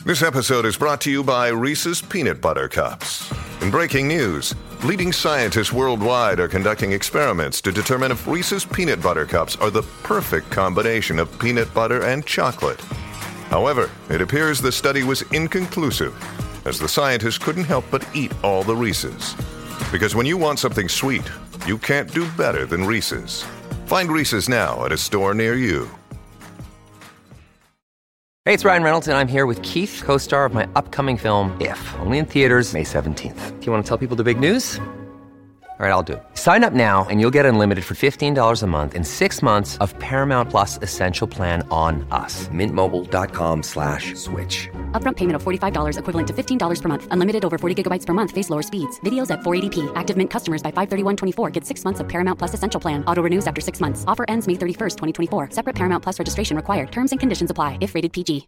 This episode is brought to you by Reese's Peanut Butter Cups. In breaking news, leading scientists worldwide are conducting experiments to determine if Reese's Peanut Butter Cups are the perfect combination of peanut butter and chocolate. However, it appears the study was inconclusive, as the scientists couldn't help but eat all the Reese's. Because when you want something sweet, you can't do better than Reese's. Find Reese's now at a store near you. Hey, it's Ryan Reynolds, and I'm here with Keith, co-star of my upcoming film, If, only in theaters May 17th. Do you want to tell people the big news? All right, I'll do it. Sign up now and you'll get unlimited for $15 a month and 6 months of Paramount Plus Essential Plan on us. MintMobile.com/switch. Upfront payment of $45 equivalent to $15 per month. Unlimited over 40 gigabytes per month. Face lower speeds. Videos at 480p. Active Mint customers by 531.24 get 6 months of Paramount Plus Essential Plan. Auto renews after 6 months. Offer ends May 31st, 2024. Separate Paramount Plus registration required. Terms and conditions apply if rated PG.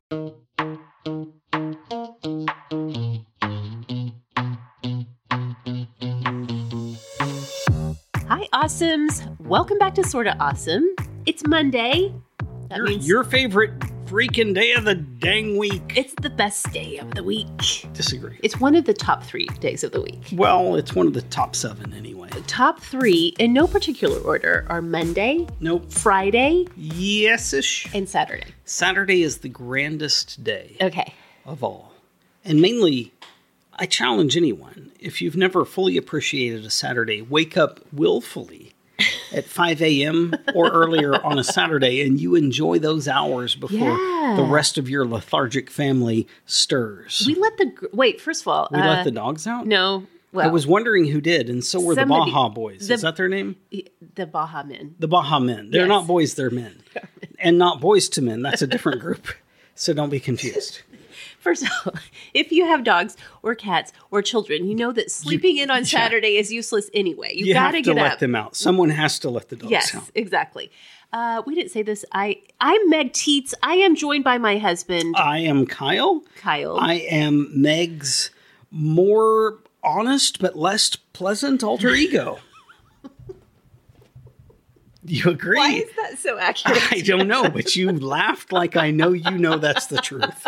Hi, Awesomes. Welcome back to Sorta Awesome. It's Monday. That means your favorite freaking day of the dang week. it's the best day of the week. Disagree. It's one of the top 3 days of the week. Well, it's one of the top 7 anyway. The top 3, in no particular order, are Monday, Nope. Friday, Yes-ish. and Saturday. Saturday is the grandest day Okay. of all. And mainly, I challenge anyone, if you've never fully appreciated a Saturday, wake up willfully at 5 a.m. or earlier on a Saturday, and you enjoy those hours before the rest of your lethargic family stirs. We let wait, first of all. We let the dogs out? No. Well, I was wondering who did, and so were the somebody- Baja Boys. Is that their name? the Baja Men. The Baja Men. They're Yes. not boys, they're men. And not boys to men. That's a different group. So don't be confused. First of all, if you have dogs or cats or children, you know that sleeping in on Saturday is useless anyway. You got have get to up. let them out. Someone has to let the dogs Yes, out. exactly. We didn't say this. I'm Meg Teets. I am joined by my husband, I am Kyle. Kyle. I am Meg's more honest but less pleasant alter ego. You agree? Why is that so accurate? I don't know, but you laughed like I know you know that's the truth.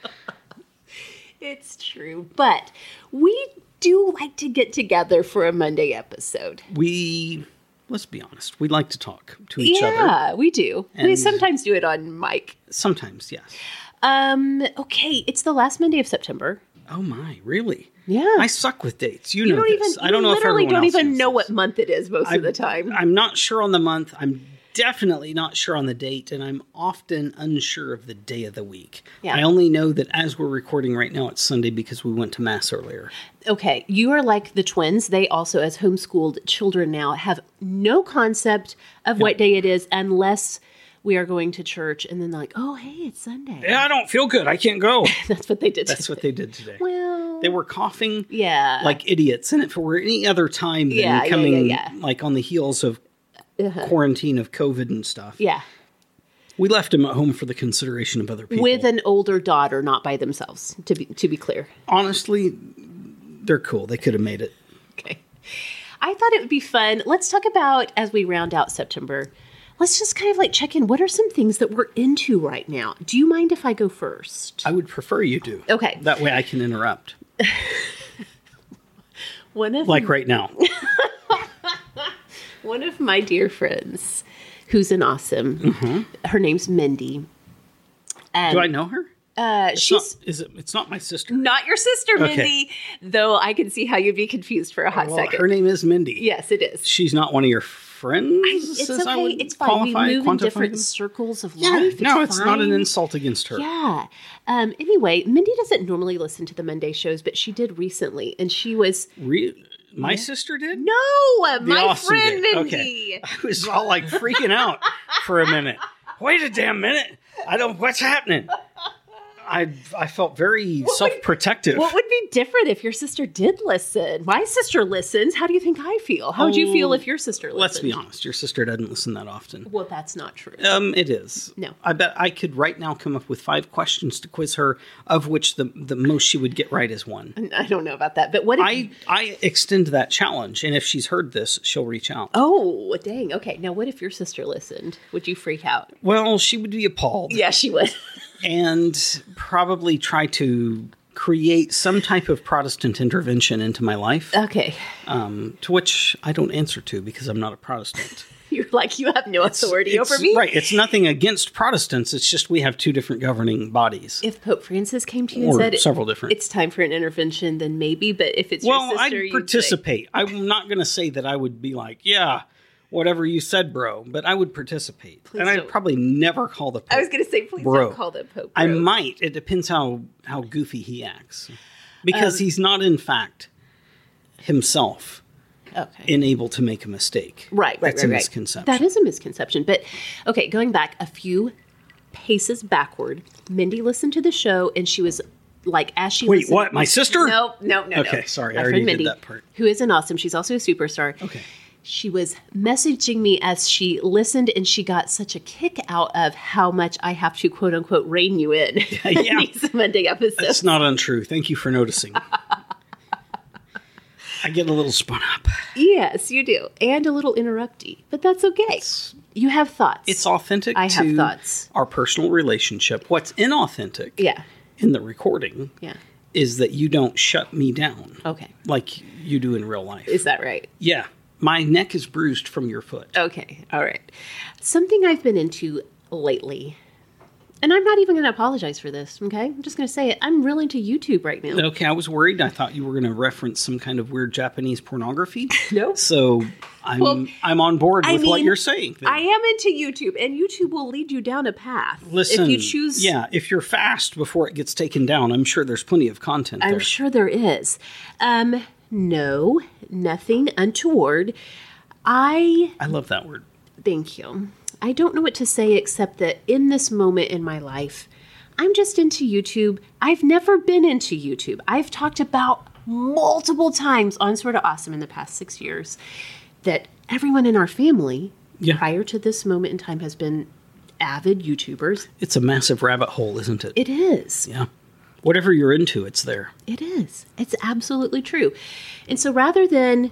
It's true. But we do like to get together for a Monday episode. Let's be honest, we like to talk to each other. Yeah, we do. We And- sometimes do it on mic. Sometimes, yes. Okay, it's the last Monday of September. Oh my, really? Yeah. I suck with dates. You You know don't this. even. I don't know if literally everyone don't else even knows know this. what month it is most of the time. I'm not sure on the month. I'm definitely not sure on the date, and I'm often unsure of the day of the week. Yeah. I only know that as we're recording right now, it's Sunday because we went to Mass earlier. Okay, you are like the twins. They also, as homeschooled children now, have no concept of what day it is unless we are going to church and then they're like, oh, hey, it's Sunday. Yeah, I don't feel good. I can't go. That's what they did. That's what they did today. Well, They were coughing yeah. like idiots, and if it were any other time than Yeah, coming yeah. like on the heels of quarantine of COVID and stuff, Yeah. we left them at home for the consideration of other people. With an older daughter, not by themselves, to be clear. Honestly, they're cool. They could have made it. Okay. I thought it would be fun. Let's talk about, as we round out September, let's just kind of like check in. What are some things that we're into right now? Do you mind if I go first? I would prefer you do. Okay. That way I can interrupt. Like right now. One of my dear friends, who's an awesome, her name's Mindy. And Do I know her? she's It's not my sister. not your sister, Okay. Mindy, though I can see how you'd be confused for a hot Well, second. her name is Mindy. Yes, it is. She's not one of your friends. It's as I okay. would It's fine. We move in quantify different them? circles of Yeah, life. no, it's not an fine. insult against her. Yeah. Anyway, Mindy doesn't normally listen to the Monday shows, but she did recently, and she was My sister did? no, The my awesome friend did. Mindy. Okay. I was all like freaking out for a minute. Wait a damn minute. What's happening? I felt very self-protective. What would be different if your sister did listen? My sister listens. How do you think I feel? How would you feel if your sister listened? Let's be honest. Your sister doesn't listen that often. Well, that's not true. It is. No. I bet I could right now come up with 5 questions to quiz her, of which the most she would get right is 1. I don't know about that, but what if... I extend that challenge, and if she's heard this, she'll reach out. Oh, dang. Okay, now what if your sister listened? Would you freak out? Well, she would be appalled. Yeah, she would. and probably try to create some type of Protestant intervention into my life, Okay. to which I don't answer to because I'm not a Protestant. You're like, you have no authority over It's- me? Right. It's nothing against Protestants. It's just we have two different governing bodies. If Pope Francis came to you and Or said several different. it's time for an intervention, then maybe. But if it's Well, your sister, I'd you'd say- participate. I'm not going to say that I would be like, yeah, whatever you said, bro, but I would participate. Please and I'd don't. probably never call the Pope. I was going to say, please bro. don't call the Pope. I bro. might. It depends how goofy he acts. Because he's not, in fact, himself Okay. unable to make a mistake. Right. That's a right. misconception. That is a misconception. But okay, going back a few paces backward, Mindy listened to the show and she was like, as she Wait, listened, what? My sister? No. Okay, sorry, I My already friend did Mindy, that part. who is an awesome. She's also a superstar. Okay. She was messaging me as she listened, and she got such a kick out of how much I have to quote unquote rein you in Yeah. these Monday episodes. That's not untrue. Thank you for noticing. I get a little spun up. Yes, you do, and a little interrupty, but that's okay. You have thoughts. It's authentic I to have thoughts. our personal relationship. What's inauthentic Yeah. in the recording Yeah. is that you don't shut me down Okay. like you do in real life. Is that right? Yeah. My neck is bruised from your foot. Okay. All right. Something I've been into lately, and I'm not even going to apologize for this, okay? I'm just going to say it. I'm real into YouTube right now. Okay, I was worried. I thought you were going to reference some kind of weird Japanese pornography. No. So I'm on board with what you're saying. then. I am into YouTube, and YouTube will lead you down a path. Listen, if you choose. yeah, if you're fast before it gets taken down, I'm sure there's plenty of content there. I'm sure there is. No, nothing untoward. I love that word. Thank you. I don't know what to say except that in this moment in my life, I'm just into YouTube. I've never been into YouTube. I've talked about multiple times on Sort of Awesome in the past 6 years that everyone in our family Yeah. prior to this moment in time has been avid YouTubers. It's a massive rabbit hole, isn't it? It is. Yeah. Whatever you're into, it's there. It is. It's absolutely true. And so rather than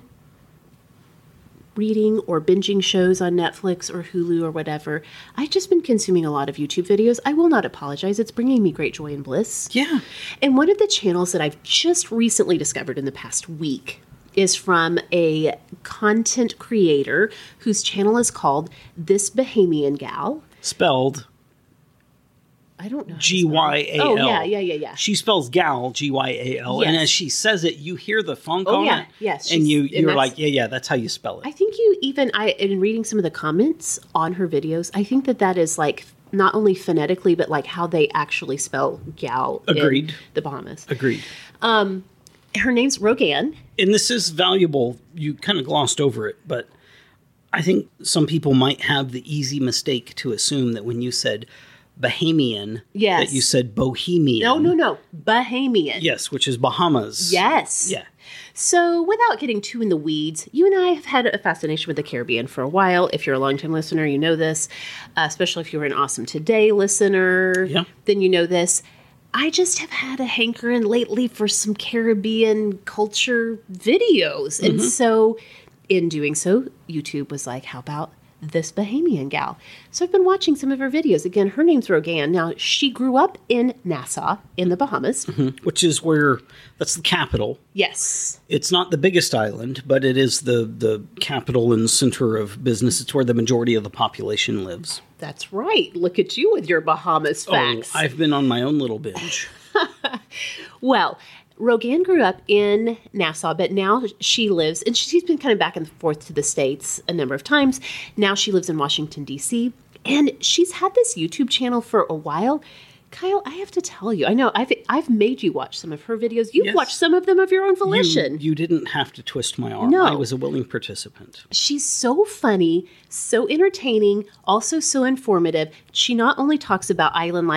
reading or binging shows on Netflix or Hulu or whatever, I've just been consuming a lot of YouTube videos. I will not apologize. It's bringing me great joy and bliss. Yeah. And one of the channels that I've just recently discovered in the past week is from a content creator whose channel is called This Bahamian Gal. Spelled I don't know. how to spell it. Gyal. Oh, yeah. She spells gal, Gyal. And Yes. as she says it, you hear the funk Oh, on yeah. it. Yes, And she's- and you're that's- like, yeah, that's how you spell it. I think you even, in reading some of the comments on her videos, I think that is like not only phonetically, but like how they actually spell gal Agreed. in the Bahamas. Agreed. Her name's Rogan. And this is valuable. You kind of glossed over it, but I think some people might have the easy mistake to assume that when you said Bahamian, Yes. that you said Bohemian. No. Bahamian. Yes, which is Bahamas. Yes. Yeah. So, without getting too in the weeds, you and I have had a fascination with the Caribbean for a while. If you're a longtime listener, you know this. Especially if you're an Awesome Today listener, Yeah. then you know this. I just have had a hankering lately for some Caribbean culture videos. And so, in doing so, YouTube was like, how about This Bahamian Gal? So I've been watching some of her videos. Again, her name's Rogan. Now, she grew up in Nassau in the Bahamas. Which is that's the capital. Yes. It's not the biggest island, but it is the capital and center of business. It's where the majority of the population lives. That's right. Look at you with your Bahamas facts. Oh, I've been on my own little binge. Well, Rogan grew up in Nassau, but now she lives, and she's been kind of back and forth to the States a number of times. Now she lives in Washington, D.C., and she's had this YouTube channel for a while. Kyle, I have to tell you, I know I've made you watch some of her videos. You've Yes. watched some of them of your own volition. You didn't have to twist my arm. No. I was a willing participant. She's so funny, so entertaining, also so informative. She not only talks about island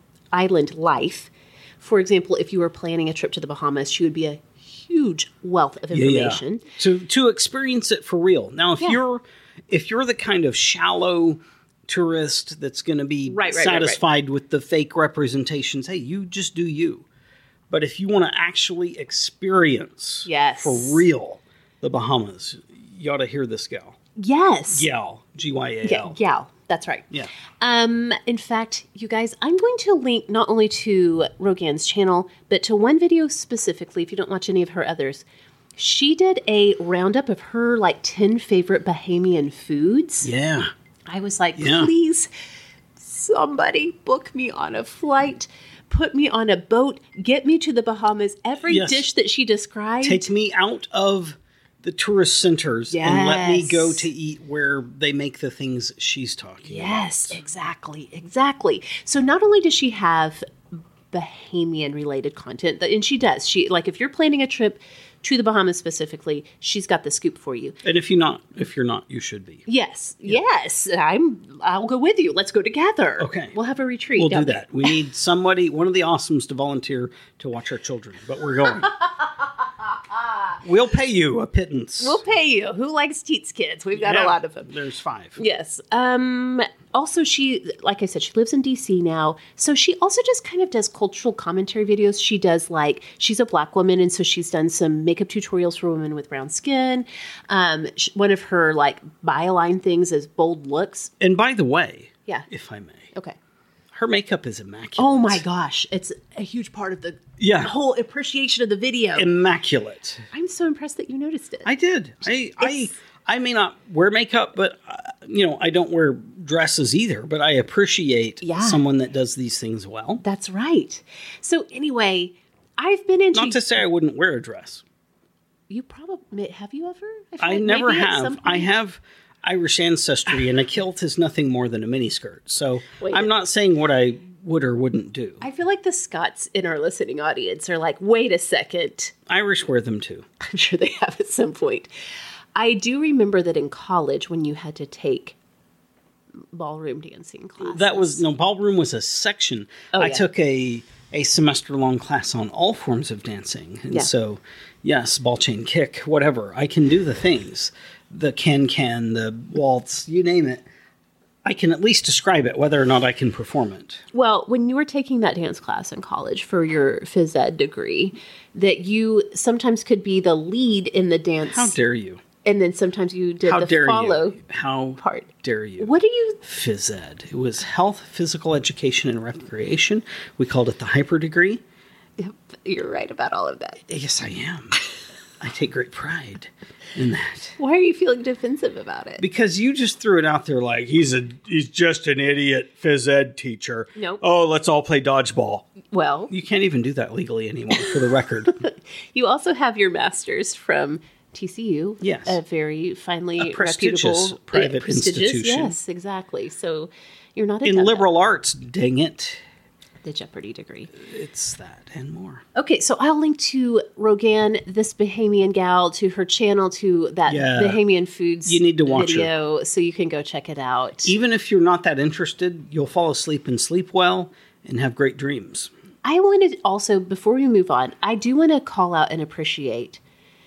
life. For example, if you were planning a trip to the Bahamas, she would be a huge wealth of information. To experience it for real. Now, if you're the kind of shallow tourist that's going to be Right. satisfied with the fake representations, hey, you just do you. But if you want to actually experience Yes. for real the Bahamas, you ought to hear this gal. Yes. Gal, Gyal. Gal. That's right. Yeah. In fact, you guys, I'm going to link not only to Rogan's channel, but to one video specifically, if you don't watch any of her others. She did a roundup of her, 10 favorite Bahamian foods. Yeah. I was like, please, somebody book me on a flight, put me on a boat, get me to the Bahamas. Every dish that she described. Take me out of the tourist centers and let me go to eat where they make the things she's talking about. Yes, exactly. So not only does she have Bahamian related content, and she does. If you're planning a trip to the Bahamas specifically, she's got the scoop for you. And if you're not, you should be. Yes. I'll go with you. Let's go together. Okay. We'll have a retreat. We'll do that. We need somebody, one of the awesomes, to volunteer to watch our children, but we're going. We'll pay you a pittance. We'll pay you. Who likes Teats kids? We've got a lot of them. There's 5. Yes. Also, she, like I said, she lives in D.C. now. So she also just kind of does cultural commentary videos. She does she's a Black woman, and so she's done some makeup tutorials for women with brown skin. One of her byline things is bold looks. And by the way, if I may. Okay. Her makeup is immaculate. Oh my gosh. It's a huge part of the whole appreciation of the video. Immaculate. I'm so impressed that you noticed it. I did. I may not wear makeup, but I don't wear dresses either, but I appreciate someone that does these things well. That's right. So anyway, I've been into... Not to say I wouldn't wear a dress. You probably... Have you ever? I never have. I have Irish ancestry, and a kilt is nothing more than a miniskirt. So I'm not saying what I would or wouldn't do. I feel like the Scots in our listening audience are like, wait a second. Irish wear them too. I'm sure they have at some point. I do remember that in college when you had to take ballroom dancing classes. Ballroom was a section. I took a semester-long class on all forms of dancing. And so, yes, ball chain kick, whatever. I can do the things. The can, the waltz, you name it. I can at least describe it, whether or not I can perform it. Well, when you were taking that dance class in college for your phys ed degree, that you sometimes could be the lead in the dance. How dare you? And then sometimes you did the follow part. How dare you? What do you... Phys ed. It was health, physical education, and recreation. We called it the hyper degree. Yep, you're right about all of that. Yes, I am. I take great pride in that. Why are you feeling defensive about it? Because you just threw it out there like he's just an idiot phys ed teacher. Nope. Oh, let's all play dodgeball. Well, you can't even do that legally anymore, for the record. You also have your master's from TCU. Yes. A very finely prestigious reputable private institution. Yes, exactly. So you're not in liberal arts, dang it. The Jeopardy degree. It's that and more. Okay, so I'll link to Rogan, this Bahamian gal, to her channel, to that Bahamian Foods you need to watch video, so you can go check it out. Even if you're not that interested, you'll fall asleep and sleep well and have great dreams. I wanted also, before we move on, I do want to call out and appreciate,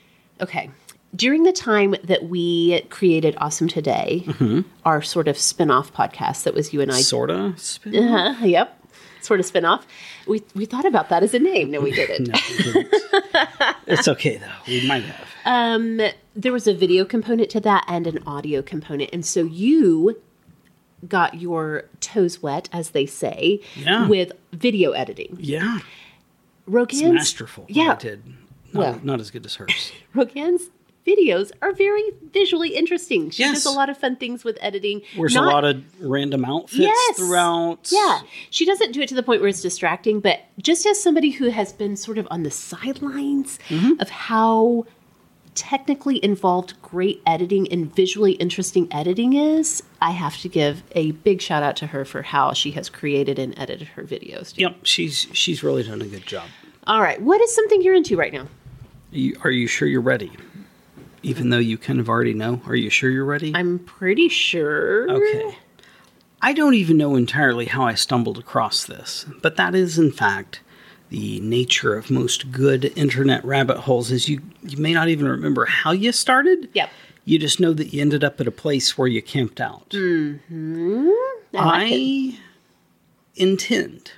during the time that we created Awesome Today, our sort of spin-off podcast that was you and I. Sort of spin-off? Yep. Sort of spin-off. We thought about that as a name. No, we didn't. No, we didn't. It's okay, though. We might have. There was a video component to that and an audio component. And so you got your toes wet, as they say, with video editing. Yeah. Rogan's... It's masterful. Yeah. I did. Not as good as hers. Rogan's videos are very visually interesting. She Yes. does a lot of fun things with editing. Wears a lot of random outfits throughout. Yeah. She doesn't do it to the point where it's distracting, but just as somebody who has been sort of on the sidelines of how technically involved great editing and visually interesting editing is, I have to give a big shout out to her for how she has created and edited her videos. Yep, she's really done a good job. All right. What is something you're into right now? Are you sure you're ready? Even though you kind of already know. Are you sure you're ready? I'm pretty sure. Okay. I don't even know entirely how I stumbled across this, but that is, in fact, the nature of most good internet rabbit holes is you may not even remember how you started. Yep. You just know that you ended up at a place where you camped out. Mm-hmm. I intend,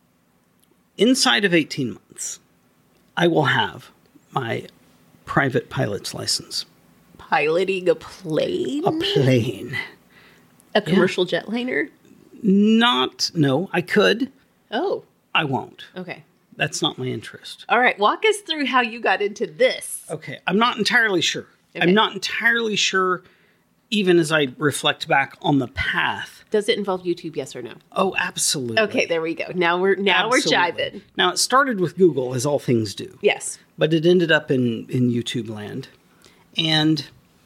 inside of 18 months, I will have my private pilot's license. Piloting a plane? A plane. A commercial jetliner? No, I could. Oh, I won't. okay. That's not my interest. All right, walk us through how you got into this. Okay, I'm not entirely sure. Okay. I'm not entirely sure, even as I reflect back on the path. Does it involve YouTube, yes or no? Oh, absolutely. Okay, there we go. Now we're Absolutely. jiving. Now, it started with Google, as all things do. Yes. But it ended up in YouTube land. And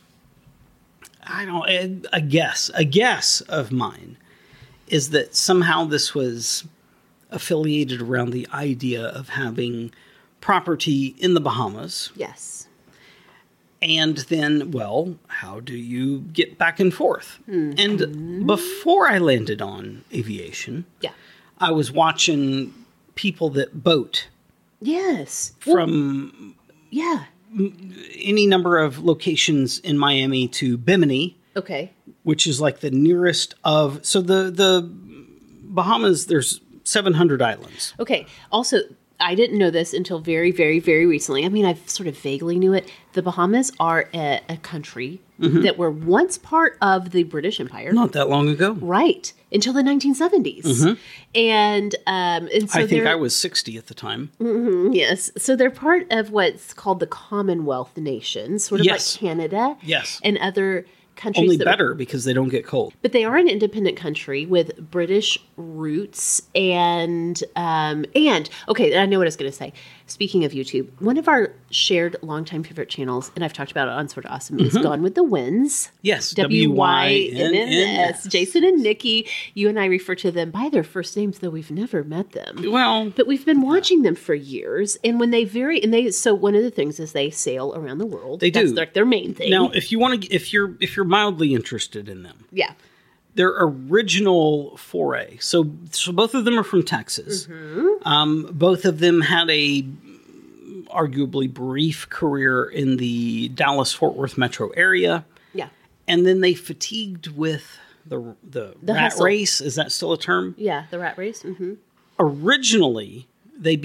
a guess of mine is that somehow this was affiliated around the idea of having property in the Bahamas. Yes. And then, well, how do you get back and forth? And before I landed on aviation, Yeah. I was watching people that boat Yes. from Yeah. any number of locations in Miami to Bimini, Okay. which is like the nearest of. So the Bahamas, there's 700 islands. Okay. Also, I didn't know this until very, very, very recently. I mean, I sort of vaguely knew it. The Bahamas are a country that were once part of the British Empire. Not that long ago. Right. Until the 1970s. And so I think they're- I was 60 at the time. Yes. So they're part of what's called the Commonwealth nations, sort of Yes. like Canada Yes. and other countries. Only that- better because they don't get cold. But they are an independent country with British roots and okay, I know what I was going to say. Speaking of YouTube, one of our shared longtime favorite channels, and I've talked about it on Sort of Awesome, is Gone with the Winds. Yes. WYNNS. Jason and Nikki, you and I refer to them by their first names, though we've never met them. Well, But we've been watching them for years, and when they so one of the things is they sail around the world. They That's do. like their main thing. now if you want to, if you're mildly interested in them, Yeah. their original foray. So both of them are from Texas. Both of them had a arguably brief career in the Dallas-Fort Worth metro area, Yeah. and then they fatigued with the rat hustle. race. Is that still a term? Yeah, the rat race. Mm-hmm. Originally, they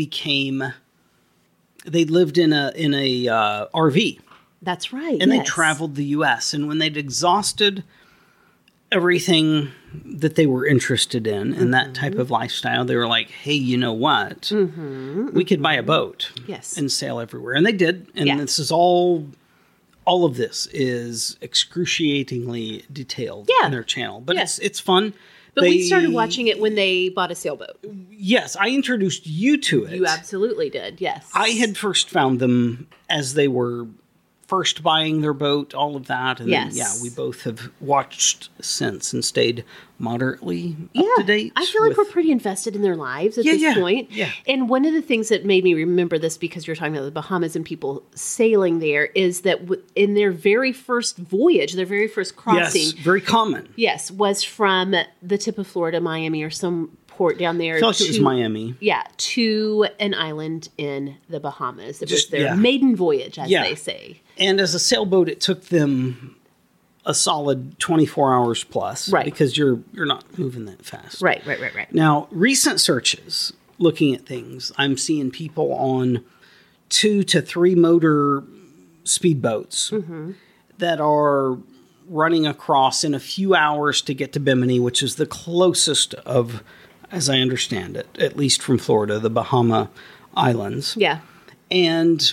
lived in a RV. That's right. And they yes. traveled the U.S. And when they'd exhausted everything that they were interested in that type of lifestyle, they were like, hey, you know what? We could buy a boat Yes. and sail everywhere. And they did. And Yeah. this is all of this is excruciatingly detailed Yeah. in their channel. But Yeah. it's fun. But we started watching it when they bought a sailboat. Yes, I introduced you to it. You absolutely did. Yes. I had first found them as they were first buying their boat, all of that. And Yes. then, yeah, we both have watched since and stayed moderately up to date. I feel like with- we're pretty invested in their lives at Yeah, this yeah, point. yeah. And one of the things that made me remember this, because you're talking about the Bahamas and people sailing there, is that in their very first voyage, their very first crossing, Yes, very common. yes, was from the tip of Florida, Miami, or some port down there. I feel like it was Miami. Yeah, to an island in the Bahamas. It was Just- their yeah. maiden voyage, as Yeah. they say. And as a sailboat, it took them a solid 24 hours plus. Right. Because you're not moving that fast. Right. Now, recent searches, looking at things, I'm seeing people on 2 to 3 motor speedboats that are running across in a few hours to get to Bimini, which is the closest of, as I understand it, at least from Florida, the Bahama Islands. Yeah. And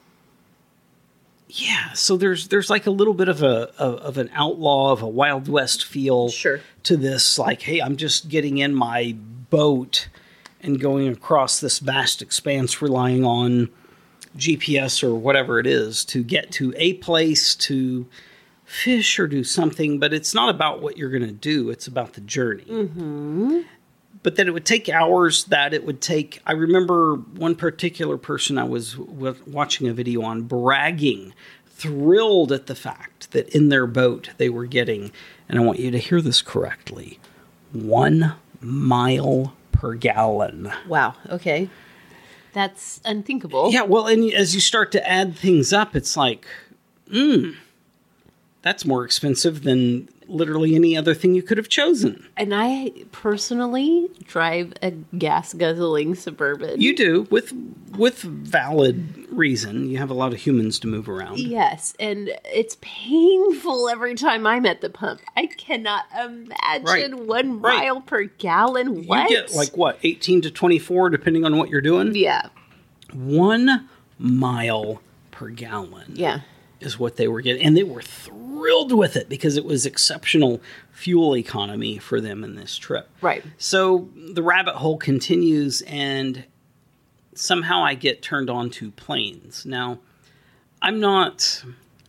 yeah, so there's like a little bit of an outlaw, of a Wild West feel Sure. to this. Like, hey, I'm just getting in my boat and going across this vast expanse, relying on GPS or whatever it is to get to a place to fish or do something. But it's not about what you're going to do; it's about the journey. But that it would take hours, that it would take... I remember one particular person I was watching a video on bragging, thrilled at the fact that in their boat they were getting, and I want you to hear this correctly, 1 mile per gallon. Wow. Okay. That's unthinkable. Yeah, well, and as you start to add things up, it's like, that's more expensive than literally any other thing you could have chosen. And I personally drive a gas guzzling Suburban. You do, with valid reason. You have a lot of humans to move around. Yes, and it's painful every time I'm at the pump. I cannot imagine 1 mile per gallon. What? You get like what, 18 to 24, depending on what you're doing? Yeah. 1 mile per gallon. Yeah. Is what they were getting. And they were thrilled with it because it was exceptional fuel economy for them in this trip. Right. So the rabbit hole continues, and somehow I get turned on to planes. Now, I'm not...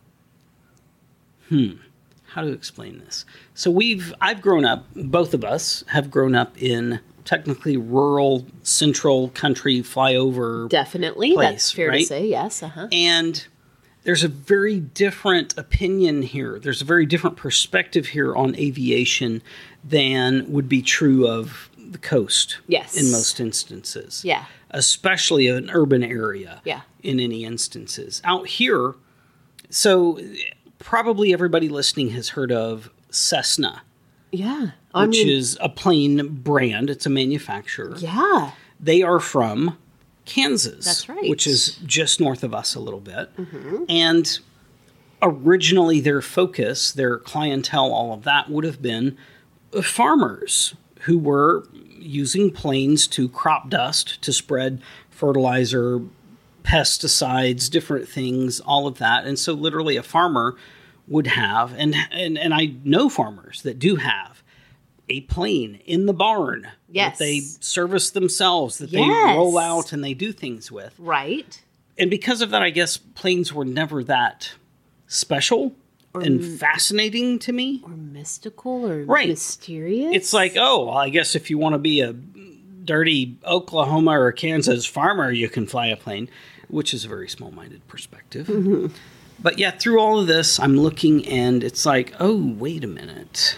How to explain this? So I've grown up, both of us have grown up in technically rural, central country flyover Definitely. place, That's fair right? to say, yes. Uh-huh. And there's a very different opinion here. There's a very different perspective here on aviation than would be true of the coast. Yes. In most instances. Yeah. Especially an urban area. Yeah. In any instances. Out here, so probably everybody listening has heard of Cessna, Yeah. which is a plane brand. It's a manufacturer. Yeah. They are from Kansas. That's right. Which is just north of us a little bit. Mm-hmm. And originally their focus, their clientele, all of that would have been farmers who were using planes to crop dust, to spread fertilizer, pesticides, different things, all of that. And so literally a farmer would have, and I know farmers that do have, a plane in the barn Yes. that they service themselves, that they Yes. roll out and they do things with. Right. And because of that, I guess planes were never that special and fascinating to me. Or mystical or Right. mysterious. It's like, oh, well, I guess if you want to be a dirty Oklahoma or Kansas farmer, you can fly a plane, which is a very small-minded perspective. Mm-hmm. But yeah, through all of this, I'm looking and it's like, oh, wait a minute.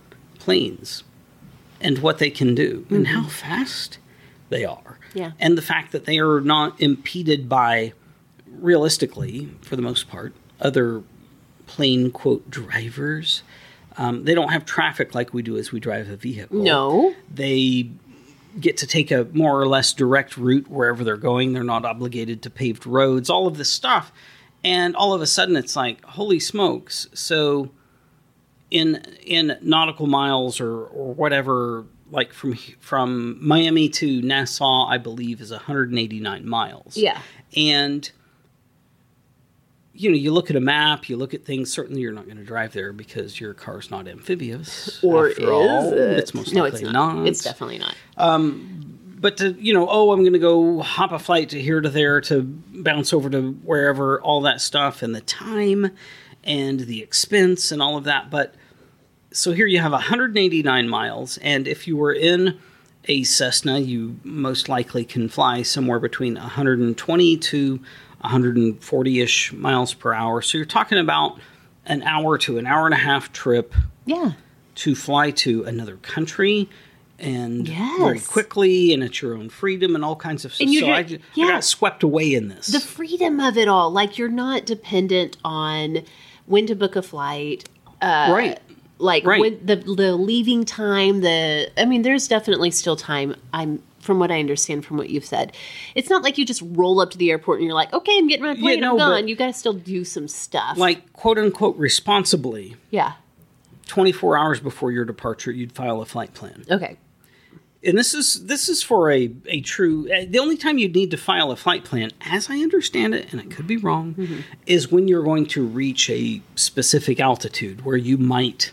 Planes and what they can do and how fast they are. Yeah. And the fact that they are not impeded by, realistically, for the most part, other plane, quote, drivers. They don't have traffic like we do as we drive a vehicle. No. They get to take a more or less direct route wherever they're going. They're not obligated to paved roads, all of this stuff. And all of a sudden it's like, holy smokes. So in nautical miles or whatever, like from Miami to Nassau, I believe is 189 miles. Yeah. And you look at a map, you look at things. Certainly, you're not going to drive there because your car's not amphibious. Or after all. it? It's most No, likely it's not. It's definitely not. But to, I'm going to go hop a flight to here to there to bounce over to wherever, all that stuff, and the time and the expense and all of that. But so here you have 189 miles, and if you were in a Cessna, you most likely can fly somewhere between 120 to 140-ish miles per hour. So you're talking about an hour to an hour and a half trip Yeah. to fly to another country and Yes. very quickly and at your own freedom and all kinds of stuff. And you're So I ju- I got swept away in this. The freedom of it all. Like, you're not dependent on when to book a flight. Right. Like, Right. when the leaving time, there's definitely still time. From what I understand from what you've said, it's not like you just roll up to the airport and you're like, okay, I'm getting my plane, no, I'm but- gone. You got to still do some stuff. Like, quote unquote, responsibly, yeah. 24 hours before your departure, you'd file a flight plan. Okay. And this is for a true, the only time you'd need to file a flight plan, as I understand it, and I could be wrong, is when you're going to reach a specific altitude where you might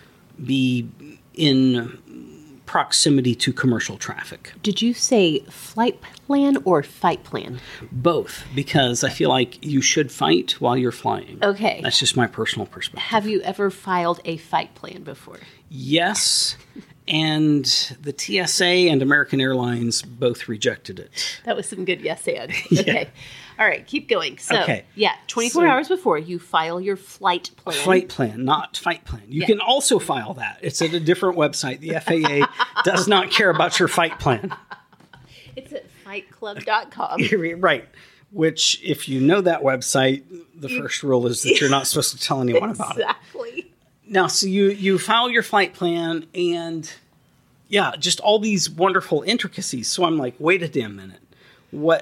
be in proximity to commercial traffic. Did you say flight plan or fight plan? Both, because I feel like you should fight while you're flying. Okay. That's just my personal perspective. Have you ever filed a fight plan before? Yes, and the TSA and American Airlines both rejected it. That was some good yes and. Okay. All right, keep going. So, Okay. yeah, 24 hours before you file your flight plan. Flight plan, not fight plan. You can also file that. It's at a different website. The FAA does not care about your fight plan. It's at fightclub.com. Right. Which, if you know that website, the first rule is that you're not supposed to tell anyone about it. Exactly. Now, so you file your flight plan and, yeah, just all these wonderful intricacies. So I'm like, wait a damn minute. What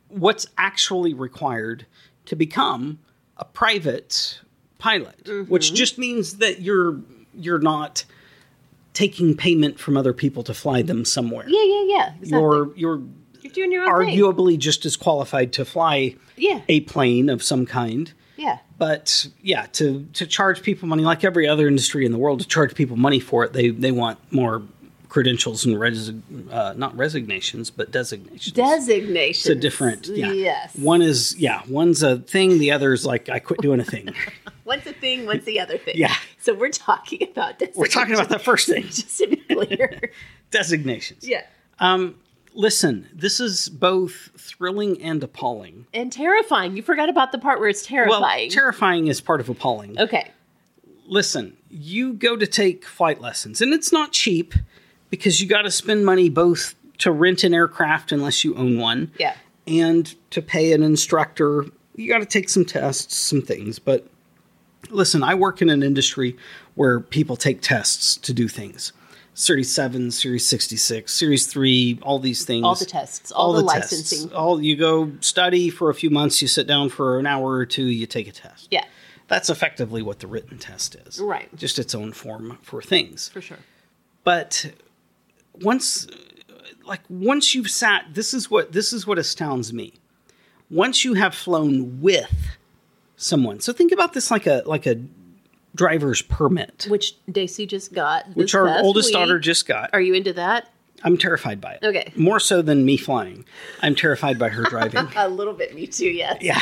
what's actually required to become a private pilot, which just means that you're not taking payment from other people to fly them somewhere. Yeah. Exactly. You're doing your own thing. arguably just as qualified to fly a plane of some kind. Yeah. But yeah, to charge people money, like every other industry in the world, to charge people money for it, they want more credentials and not resignations, but designations. Designations. It's a different, Yes. One's a thing, the other's like, I quit doing a thing. One's a thing, one's the other thing. Yeah. So we're talking about designations. We're talking about the first thing. Just to be clear. Designations. Yeah. Listen, this is both thrilling and appalling. And terrifying. You forgot about the part where it's terrifying. Well, terrifying is part of appalling. Okay. Listen, you go to take flight lessons, and it's not cheap because you got to spend money both to rent an aircraft unless you own one. Yeah. And to pay an instructor. You got to take some tests, some things. But listen, I work in an industry where people take tests to do things. Series 7, Series 66, Series 3, all these things. All the tests, all the licensing. Tests. You go study for a few months, you sit down for an hour or two, you take a test. Yeah. That's effectively what the written test is. Right. Just its own form for things. For sure. But once you've sat, this is what astounds me. Once you have flown with someone, so think about this like a driver's permit, Which Daisy just got. which our oldest daughter just got. Are you into that? I'm terrified by it. Okay. More so than me flying. I'm terrified by her driving. A little bit, me too, yes. Yeah.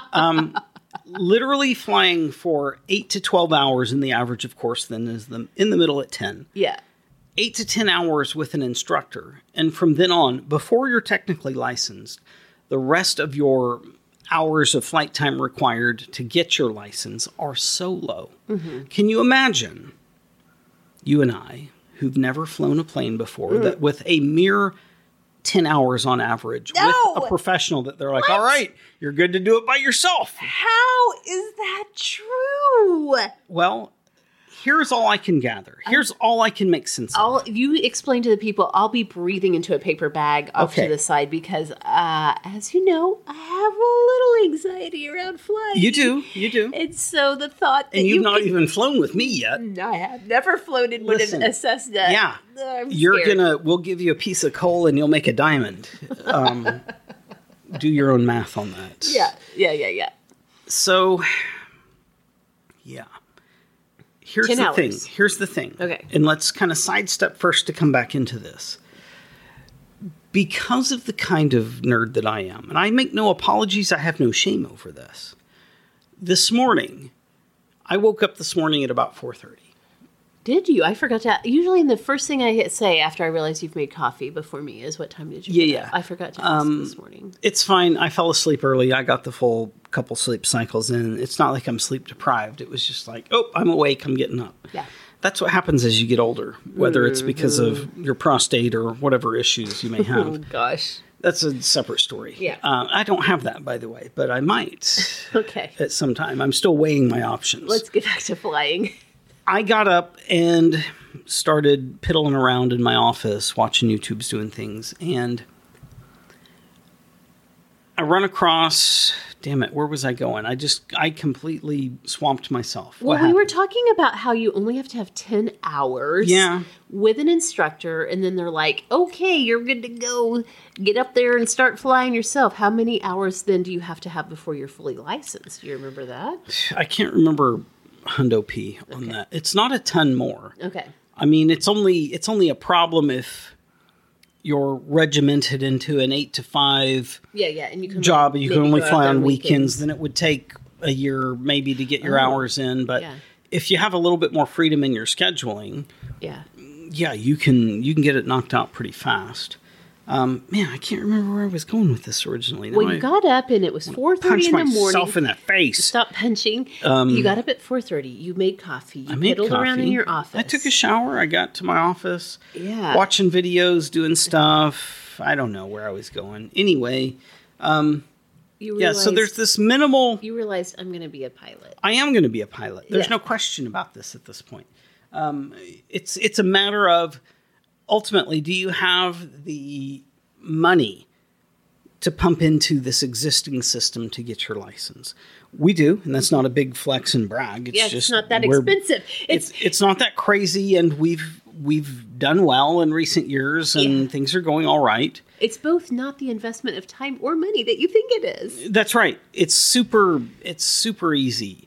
Literally flying for 8 to 12 hours in the average, of course, then is in the middle at 10. Yeah. 8 to 10 hours with an instructor. And from then on, before you're technically licensed, the rest of your hours of flight time required to get your license are so low. Mm-hmm. Can you imagine you and I, who've never flown a plane before, that with a mere 10 hours on average with a professional that they're like, all right, you're good to do it by yourself. How is that true? Well, here's all I can gather. Here's all I can make sense of. You explain to the people, I'll be breathing into a paper bag off to the side because, as you know, I have a little anxiety around flying. You do. And so the thought that and you've not even flown with me yet. I have never flown in with a Cessna. Yeah. I'm scared. We'll give you a piece of coal and you'll make a diamond. Do your own math on that. Yeah. So, yeah. Here's 10 hours. The thing. Okay. And let's kind of sidestep first to come back into this. Because of the kind of nerd that I am, and I make no apologies, I have no shame over this. This morning, I woke up this morning at about 4:30. Did you? I forgot to. Usually, the first thing I say after I realize you've made coffee before me is, "What time did you?" Yeah. I forgot to ask this morning. It's fine. I fell asleep early. I got the full couple sleep cycles in. It's not like I'm sleep deprived. It was just like, oh, I'm awake. I'm getting up. Yeah. That's what happens as you get older, whether it's because of your prostate or whatever issues you may have. Oh gosh. That's a separate story. Yeah. I don't have that, by the way, but I might. Okay. At some time. I'm still weighing my options. Let's get back to flying. I got up and started piddling around in my office, watching YouTubes, doing things, and I run across, damn it, where was I going? I completely swamped myself. Well, we were talking about how you only have to have 10 hours with an instructor, and then they're like, okay, you're good to go. Get up there and start flying yourself. How many hours then do you have to have before you're fully licensed? Do you remember that? I can't remember hundo P on that. It's not a ton more. Okay. I mean, it's only a problem if you're regimented into an 8 to 5 and you can job. You can only fly on weekends. Then it would take a year maybe to get your hours in. But if you have a little bit more freedom in your scheduling, you can get it knocked out pretty fast. Man, I can't remember where I was going with this originally. Well, you got up and it was 4:30 in the morning. Punch myself in the face. Stop punching. You got up at 4:30. You made coffee. You piddled around in your office. I took a shower. I got to my office. Yeah. Watching videos, doing stuff. I don't know where I was going. Anyway, so there's this minimal... You realized I'm going to be a pilot. I am going to be a pilot. There's no question about this at this point. It's a matter of... Ultimately, do you have the money to pump into this existing system to get your license. We do, and that's not a big flex and brag. It's not that expensive. It's not that crazy, and we've done well in recent years, and things are going all right. It's both not the investment of time or money that you think it is. That's right. It's super easy.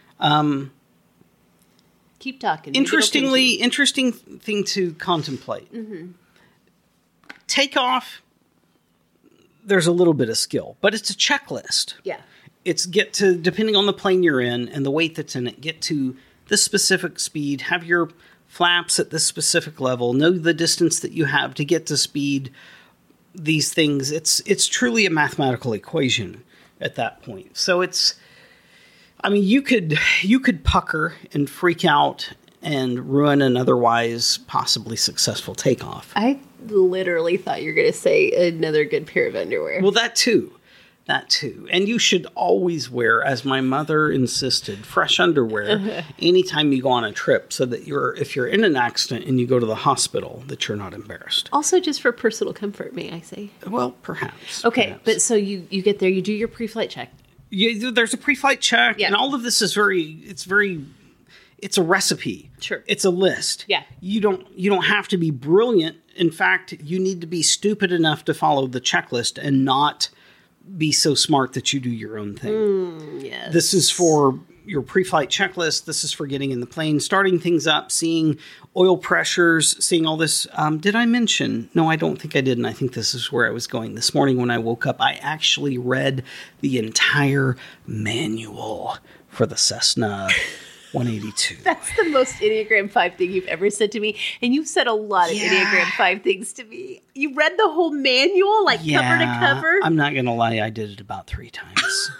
Keep talking. Interesting thing to contemplate. Mm-hmm. Takeoff, there's a little bit of skill, but it's a checklist. Yeah. It's depending on the plane you're in and the weight that's in it, get to this specific speed, have your flaps at this specific level, know the distance that you have to get to speed, these things. It's truly a mathematical equation at that point. So you could pucker and freak out and ruin an otherwise possibly successful takeoff. I literally thought you were going to say another good pair of underwear. Well, that too. And you should always wear, as my mother insisted, fresh underwear anytime you go on a trip, so that if you're in an accident and you go to the hospital, that you're not embarrassed. Also just for personal comfort, may I say? Well, perhaps. Okay, but so you get there, you do your pre-flight check. There's a pre-flight check, and all of this is it's a recipe. Sure. It's a list. Yeah. You don't have to be brilliant. In fact, you need to be stupid enough to follow the checklist and not be so smart that you do your own thing. Yes. This is for your pre-flight checklist. This is for getting in the plane, starting things up, seeing oil pressures, seeing all this. Did I mention? No, I don't think I did. And I think this is where I was going. This morning when I woke up, I actually read the entire manual for the Cessna 182. That's the most Enneagram 5 thing you've ever said to me. And you've said a lot of Enneagram 5 things to me. You read the whole manual, cover to cover? I'm not going to lie. I did it about 3 times.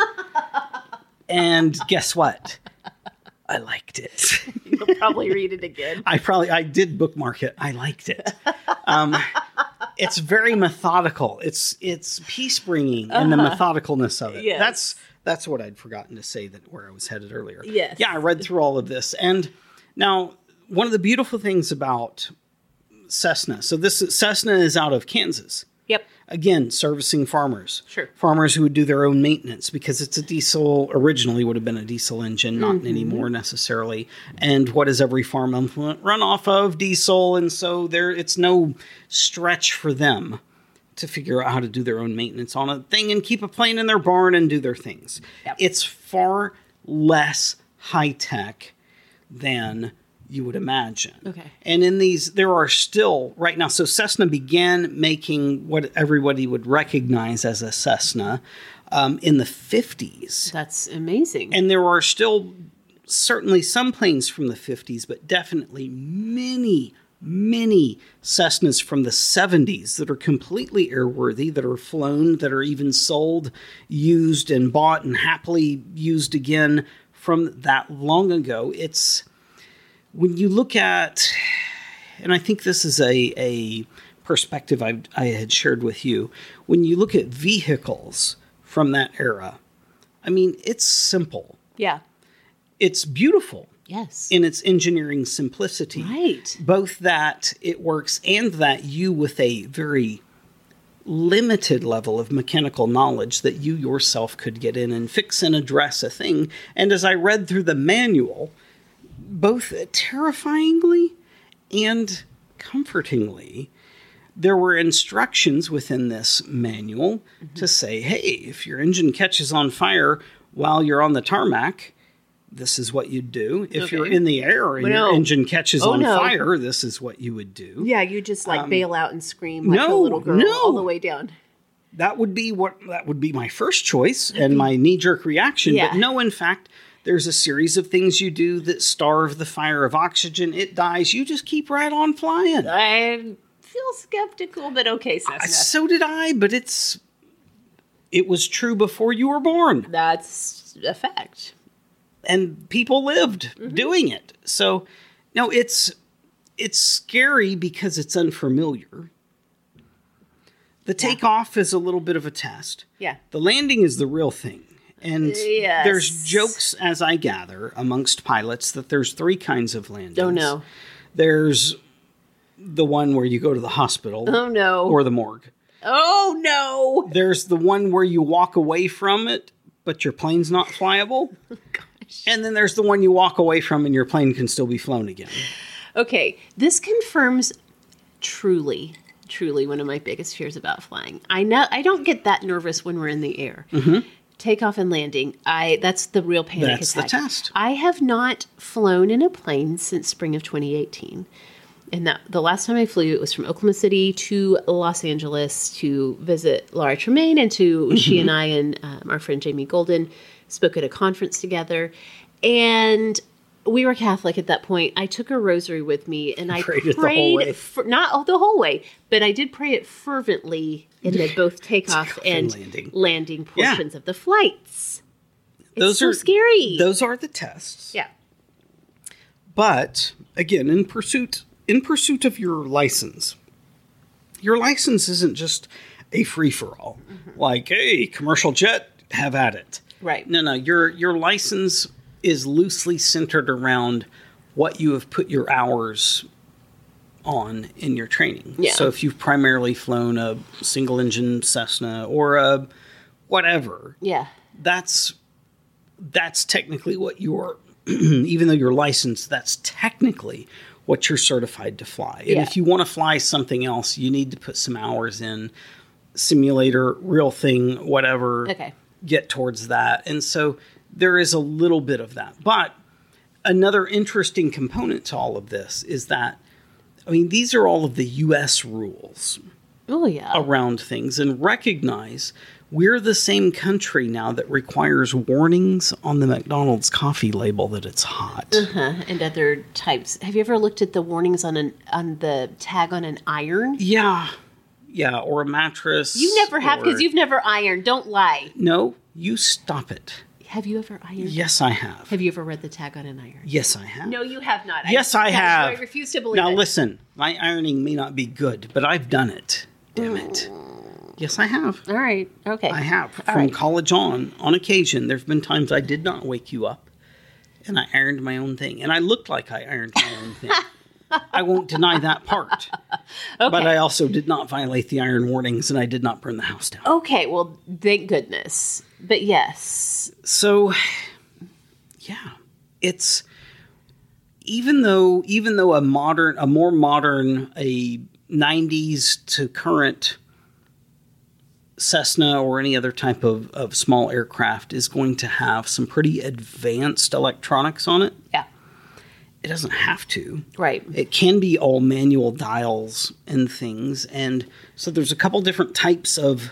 And guess what? I liked it. You'll probably read it again. I did bookmark it. I liked it. It's very methodical. It's peace bringing and the methodicalness of it. Yes. That's what I'd forgotten to say where I was headed earlier. Yes. Yeah, I read through all of this. And now one of the beautiful things about Cessna. So Cessna is out of Kansas. Yep. Again, servicing farmers. Sure. Farmers who would do their own maintenance, because it's a diesel, originally would have been a diesel engine, not anymore necessarily. And what does every farm implement run off of? Diesel. And so it's no stretch for them to figure out how to do their own maintenance on a thing and keep a plane in their barn and do their things. Yep. It's far less high-tech than you would imagine. Okay. And in these, there are still, right now, so Cessna began making what everybody would recognize as a Cessna in the 50s. That's amazing. And there are still certainly some planes from the 50s, but definitely many Cessnas from the 70s that are completely airworthy, that are flown, that are even sold, used, and bought, and happily used again from that long ago. It's, when you look at, and I think this is a perspective I had shared with you, when you look at vehicles from that era, I mean, it's simple. Yeah. It's beautiful. Yes. In its engineering simplicity. Right. Both that it works and that you, with a very limited level of mechanical knowledge, that you yourself could get in and fix and address a thing. And as I read through the manual, both terrifyingly and comfortingly, there were instructions within this manual to say, hey, if your engine catches on fire while you're on the tarmac, this is what you'd do. If you're in the air and your engine catches on fire, this is what you would do. Yeah, you just bail out and scream like a little girl all the way down. That would be my first choice and my knee-jerk reaction. Yeah. But no, in fact, there's a series of things you do that starve the fire of oxygen. It dies. You just keep right on flying. I feel skeptical, but okay, Cessna. So did I, but it was true before you were born. That's a fact. And people lived doing it. So, no, it's scary because it's unfamiliar. The takeoff is a little bit of a test. Yeah. The landing is the real thing. And there's jokes, as I gather, amongst pilots that there's 3 kinds of landings. Oh, no. There's the one where you go to the hospital. Oh, no. Or the morgue. Oh, no. There's the one where you walk away from it, but your plane's not flyable. Gosh. And then there's the one you walk away from and your plane can still be flown again. Okay, this confirms truly one of my biggest fears about flying. I don't get that nervous when we're in the air. Mm-hmm. Takeoff and landing, that's the real panic That's attack. the test. I have not flown in a plane since spring of 2018. And the last time I flew, it was from Oklahoma City to Los Angeles to visit Laura Tremaine, and she and I and our friend Jamie Golden spoke at a conference together. And we were Catholic at that point. I took a rosary with me, and I prayed the whole way. Not the whole way, but I did pray it fervently in both takeoff and landing portions of the flights. It's so scary. Those are the tests. Yeah. But again, in pursuit of your license isn't just a free-for-all. Mm-hmm. Like, hey, commercial jet, have at it. Right. No, your license is loosely centered around what you have put your hours on in your training. Yeah. So if you've primarily flown a single-engine Cessna or a whatever, that's technically what you're, even though you're licensed, that's technically what you're certified to fly. And if you want to fly something else, you need to put some hours in, simulator, real thing, whatever, get towards that. And so there is a little bit of that. But another interesting component to all of this is that, I mean, these are all of the U.S. rules around things. And recognize we're the same country now that requires warnings on the McDonald's coffee label that it's hot. And other types. Have you ever looked at the warnings on the tag on an iron? Yeah, or a mattress. You never have, because you've never ironed. Don't lie. No, you stop it. Have you ever ironed? Yes, I have. Have you ever read the tag on an iron? Yes, I have. No, you have not. Yes, I have. I refuse to believe now, it. Now, listen. My ironing may not be good, but I've done it. Damn it. Yes, I have. All right. Okay. I have. From college on occasion, there have been times I did not wake you up, and I ironed my own thing. And I looked like I ironed my own thing. I won't deny that part. But I also did not violate the iron warnings, and I did not burn the house down. Okay, well, thank goodness. But yes. So, yeah, it's even though a more modern, a 90s to current Cessna or any other type of small aircraft is going to have some pretty advanced electronics on it. Yeah. It doesn't have to. Right. It can be all manual dials and things. And so there's a couple different types of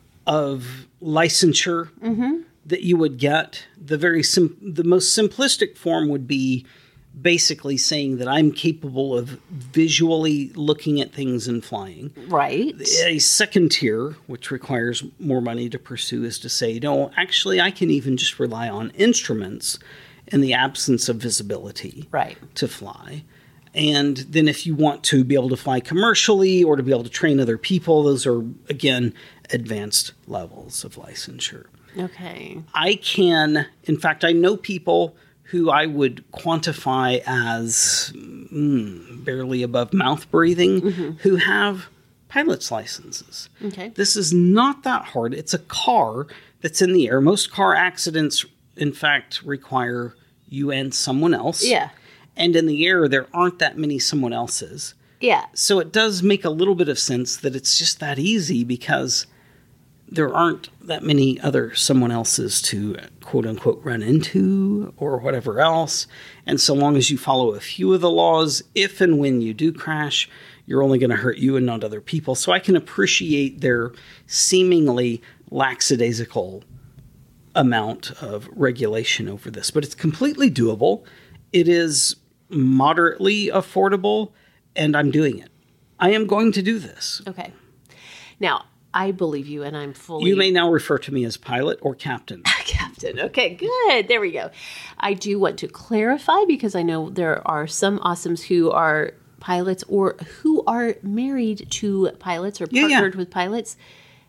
licensure that you would get. The most simplistic form would be basically saying that I'm capable of visually looking at things and flying. Right. A second tier, which requires more money to pursue, is to say, no, actually, I can even just rely on instruments in the absence of visibility to fly. And then if you want to be able to fly commercially or to be able to train other people, those are, again, advanced levels of licensure. Okay. In fact, I know people who I would quantify as barely above mouth breathing, who have pilot's licenses. Okay. This is not that hard. It's a car that's in the air. Most car accidents, in fact, require you and someone else. Yeah. And in the air, there aren't that many someone else's. Yeah. So it does make a little bit of sense that it's just that easy because there aren't that many other someone else's to quote unquote run into or whatever else. And so long as you follow a few of the laws, if and when you do crash, you're only going to hurt you and not other people. So I can appreciate their seemingly lackadaisical amount of regulation over this, but it's completely doable. It is moderately affordable, and I'm doing it. I am going to do this. Okay. Now, I believe you, and I'm fully... You may now refer to me as pilot or captain. Captain. Okay, good. There we go. I do want to clarify, because I know there are some awesomes who are pilots or who are married to pilots or partnered with pilots.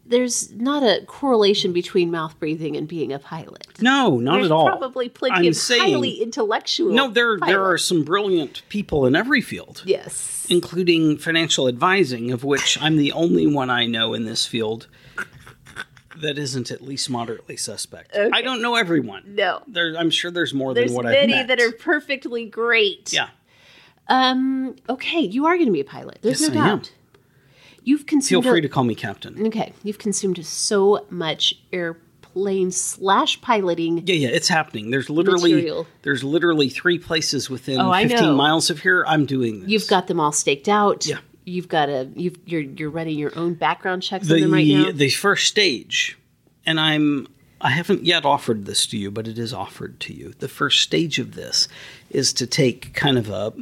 there's not a correlation between mouth breathing and being a pilot. No, not There's at all. probably plenty of highly intellectual No, there are pilots. some brilliant people in every field. Yes. Including financial advising, of which I'm the only one I know in this field that isn't at least moderately suspect. Okay. I don't know everyone. No. I'm sure there's more There's than what I've many met. that are perfectly great. Yeah. Okay, you are going to be a pilot. There's Yes, no I am. doubt. You've consumed Feel free to call me captain. Okay, you've consumed so much airplane / piloting. Yeah, it's happening. There's literally Material. 3 places within Oh, I 15 know. miles of here. I'm doing this. You've got them all staked out. Yeah. You've got you're running your own background checks on them right now. The first stage, and I haven't yet offered this to you, but it is offered to you. The first stage of this is to take kind of a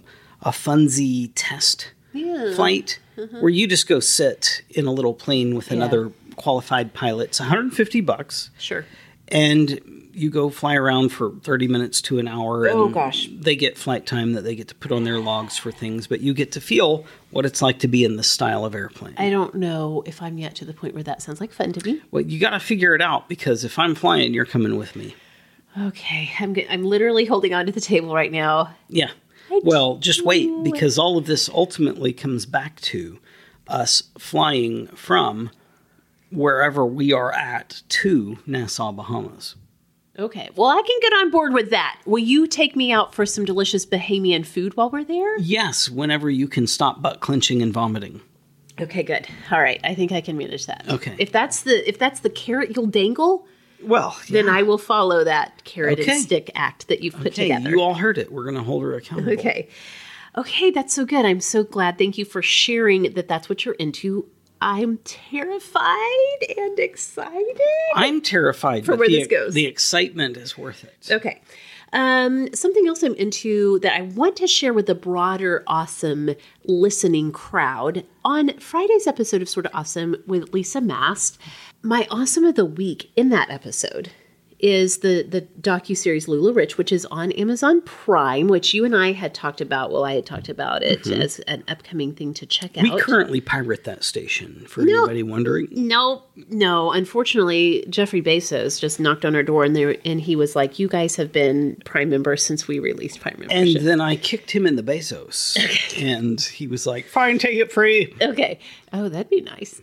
funsy test flight where you just go sit in a little plane with another qualified pilot. It's $150. Sure. And you go fly around for 30 minutes to an hour. And Oh, gosh. They get flight time that they get to put on their logs for things, but you get to feel what it's like to be in this style of airplane. I don't know if I'm yet to the point where that sounds like fun to me. Well, you got to figure it out, because if I'm flying, you're coming with me. Okay, I'm literally holding onto the table right now. Yeah. Well, just wait, because all of this ultimately comes back to us flying from wherever we are at to Nassau, Bahamas. Okay, well, I can get on board with that. Will you take me out for some delicious Bahamian food while we're there? Yes, whenever you can stop butt clenching and vomiting. Okay, good. All right, I think I can manage that. Okay. If that's the carrot you'll dangle, Well, then I will follow that carrot Okay. and stick act that you've put okay, together. you all heard it. We're going to hold her accountable. Okay. Okay, that's so good. I'm so glad. Thank you for sharing that that's what you're into. I'm terrified and excited. I'm terrified, For but where this goes. the excitement is worth it. Okay. Something else I'm into that I want to share with the broader awesome listening crowd. On Friday's episode of Sort of Awesome with Lisa Mast, my awesome of the week in that episode is the docuseries LuLaRich, which is on Amazon Prime, which you and I had talked about. Well, I had talked about it as an upcoming thing to check out. We currently pirate that station, for anybody wondering. No. Unfortunately, Jeffrey Bezos just knocked on our door, and he was like, "You guys have been Prime members since we released Prime And membership." then I kicked him in the Bezos, and he was like, "Fine, take it free." Okay. Oh, that'd be nice.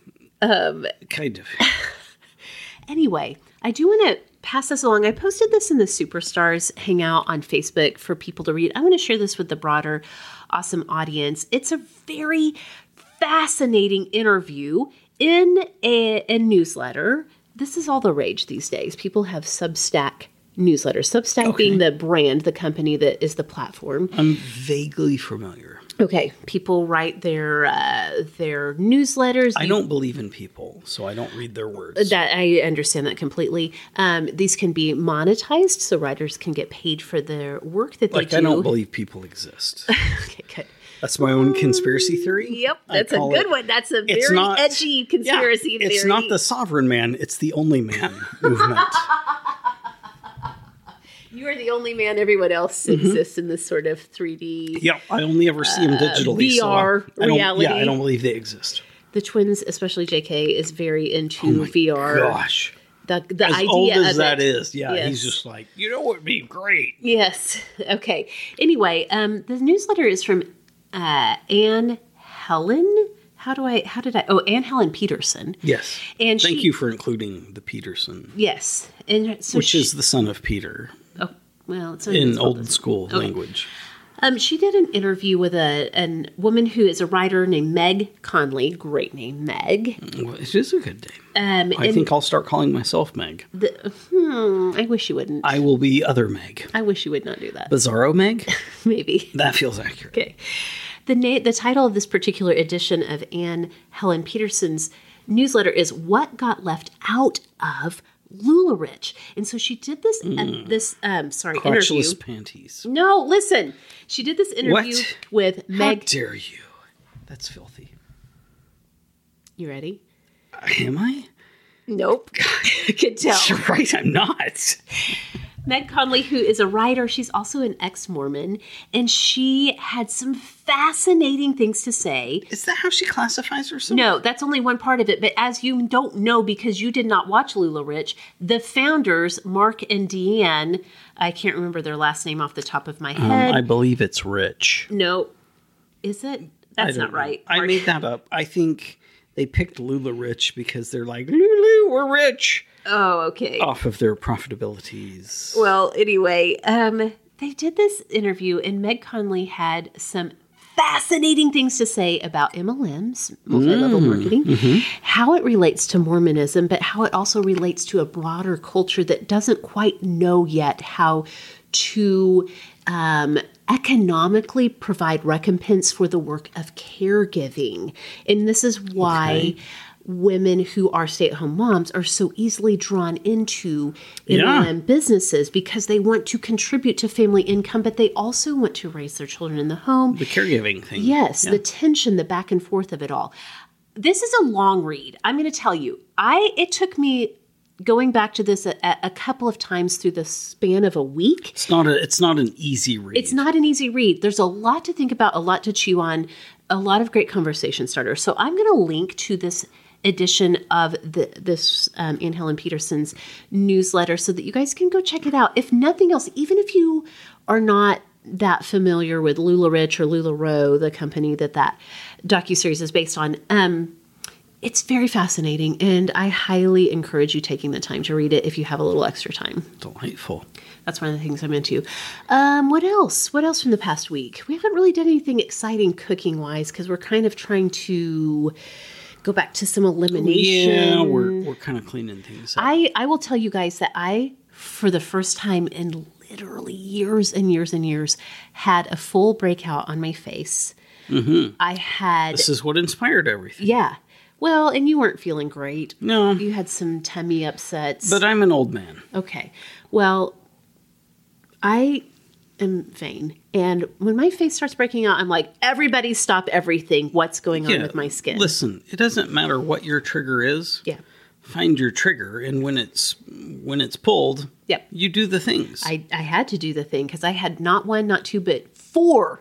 Kind of. Anyway, I do want to pass this along. I posted this in the Superstars Hangout on Facebook for people to read. I want to share this with the broader awesome audience. It's a very fascinating interview in a newsletter. This is all the rage these days. People have Substack newsletters. Substack being the brand, the company that is the platform. I'm vaguely familiar. Okay, people write their newsletters. I don't believe in people, so I don't read their words. That I understand that completely. These can be monetized, so writers can get paid for their work that they do. I don't believe people exist. Okay, good. That's my own conspiracy theory. Yep, I that's a call good it- one. That's a It's very not- edgy conspiracy theory. It's not the sovereign man, it's the only man movement. You are the only man. Everyone else exists in this sort of 3D. Yep, I only ever see them digitally. VR I don't, reality. Yeah, I don't believe they exist. The twins, especially JK, is very into Oh my VR. Gosh. The As idea old as of that it. is, yeah, Yes. he's just like, you know what would be great? Yes. Okay. Anyway, the newsletter is from Anne Helen. Anne Helen Peterson. Yes. And Thank she- you for including the Peterson, Yes. And so which is the son of Peter oh, well, it's in old school language. She did an interview with a woman who is a writer named Meg Conley. Great name, Meg. Well, it is a good name. I think I'll start calling myself Meg. I wish you wouldn't. I will be other Meg. I wish you would not do that. Bizarro Meg? Maybe. That feels accurate. Okay. The title of this particular edition of Anne Helen Peterson's newsletter is "What Got Left Out of LuLaRich," and so she did this interview. Crotchless panties. No, listen. She did this interview What? with How Meg. dare you? That's filthy. You ready? Am I? Nope. I could tell. You're right, I'm not. Meg Conley, who is a writer, she's also an ex-Mormon, and she had some fascinating things to say. Is that how she classifies herself? No, that's only one part of it. But as you don't know because you did not watch LuLaRich, the founders, Mark and Deanne, I can't remember their last name off the top of my head. I believe it's Rich. No. Is it? That's not right. I made that up. I think they picked LuLaRich because they're like, Lulu, we're rich. Oh, okay. Off of their profitabilities. Well, anyway, they did this interview, and Meg Conley had some fascinating things to say about MLMs, multi-level marketing, how it relates to Mormonism, but how it also relates to a broader culture that doesn't quite know yet how to economically provide recompense for the work of caregiving. And this is why women who are stay-at-home moms are so easily drawn into MLM businesses because they want to contribute to family income, but they also want to raise their children in the home. The caregiving thing. Yes, the tension, the back and forth of it all. This is a long read. I'm going to tell you. It took me going back to this a couple of times through the span of a week. It's not an easy read. It's not an easy read. There's a lot to think about, a lot to chew on, a lot of great conversation starters. So I'm going to link to this edition of this Anne Helen Peterson's newsletter so that you guys can go check it out. If nothing else, even if you are not that familiar with LuLaRich or LuLaRoe, the company that docuseries is based on, it's very fascinating, and I highly encourage you taking the time to read it if you have a little extra time. Delightful. That's one of the things I'm into. What else? What else from the past week? We haven't really done anything exciting cooking-wise because we're kind of trying to go back to some elimination. Yeah, we're kind of cleaning things up. I will tell you guys that I, for the first time in literally years and years and years, had a full breakout on my face. Mm-hmm. This is what inspired everything. Yeah. Well, and you weren't feeling great. No. You had some tummy upsets. But I'm an old man. Okay. Well, I am vain. And when my face starts breaking out, I'm like, everybody stop everything. What's going on with my skin? Listen, it doesn't matter what your trigger is. Yeah. Find your trigger, and when it's pulled, Yep. you do the things. I had to do the thing because I had not one, not two, but 4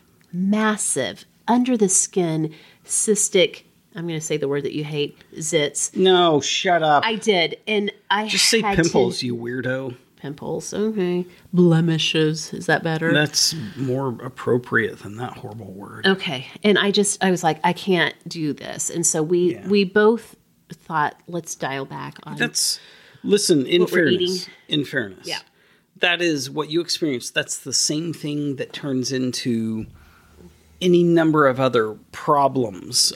massive under the skin cystic, I'm going to say the word that you hate, zits. No, shut up. I did. And I Just say pimples, you weirdo. Pimples, okay. Blemishes, is that better? That's more appropriate than that horrible word. Okay. And I was like, I can't do this. And so we both thought, let's dial back on. Listen, in what we're fairness, Yeah. that is what you experience. That's the same thing that turns into any number of other problems.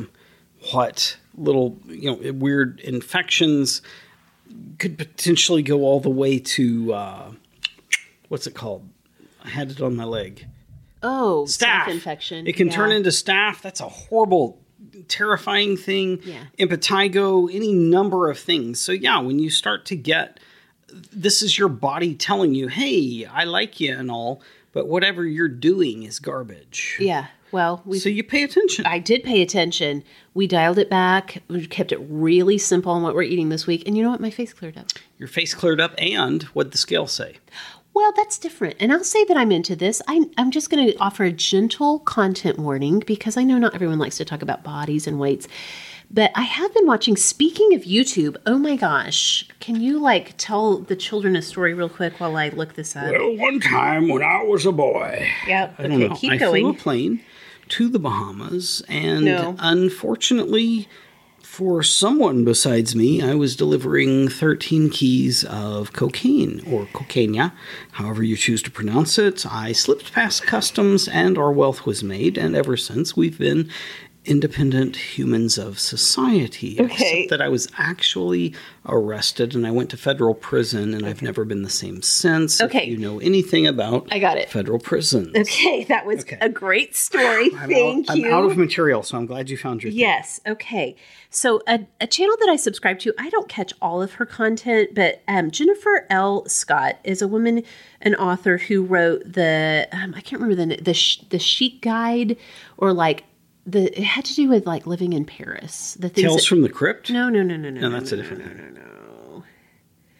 What little, weird infections could potentially go all the way to, what's it called? I had it on my leg. Oh, Staph. staph infection. It can turn into staph. That's a horrible, terrifying thing. Yeah. Impetigo, any number of things. So yeah, when you start to get, this is your body telling you, hey, I like you and all, but whatever you're doing is garbage. Yeah. Well, so you pay attention. I did pay attention. We dialed it back. We kept it really simple on what we're eating this week. And you know what? My face cleared up. Your face cleared up, and what'd the scale say? Well, that's different. And I'll say that I'm into this. I'm just going to offer a gentle content warning because I know not everyone likes to talk about bodies and weights. But I have been watching, speaking of YouTube, oh my gosh, can you tell the children a story real quick while I look this up? Well, one time when I was a boy. Yeah, I don't know. Keep going. I flew a plane to the Bahamas, and unfortunately for someone besides me, I was delivering 13 keys of cocaine, or cocaina, however you choose to pronounce it. I slipped past customs, and our wealth was made, and ever since we've been independent humans of society. Okay. Except that I was actually arrested and I went to federal prison, and I've never been the same since. Okay. If you know anything about I got it. Federal prisons. Okay, that was a great story. Thank you. I'm out of material, so I'm glad you found your thing. Yes. Okay. So a channel that I subscribe to, I don't catch all of her content, but Jennifer L. Scott is a woman, an author who wrote I can't remember the Chic Guide, or it had to do with living in Paris. The things Tales from the Crypt? No, No, that's a different thing. No.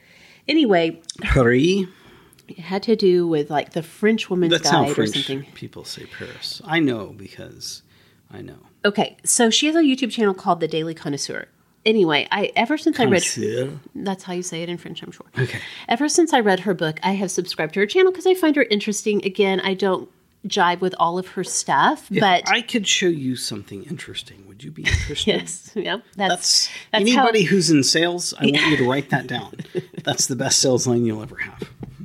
Anyway, Paris. it had to do with like the French Woman's That's how Guide or French something. people say Paris. I know because I know. Okay, so she has a YouTube channel called The Daily Connoisseur. Anyway, ever since I read, Connoisseur? that's how you say it in French, I'm sure. Okay. Ever since I read her book, I have subscribed to her channel because I find her interesting. Again, I don't jive with all of her stuff, If but I could show you something interesting, would you be interested? yes, yeah, that's Anybody how, who's in sales, I want you to write that down. That's the best sales line you'll ever have.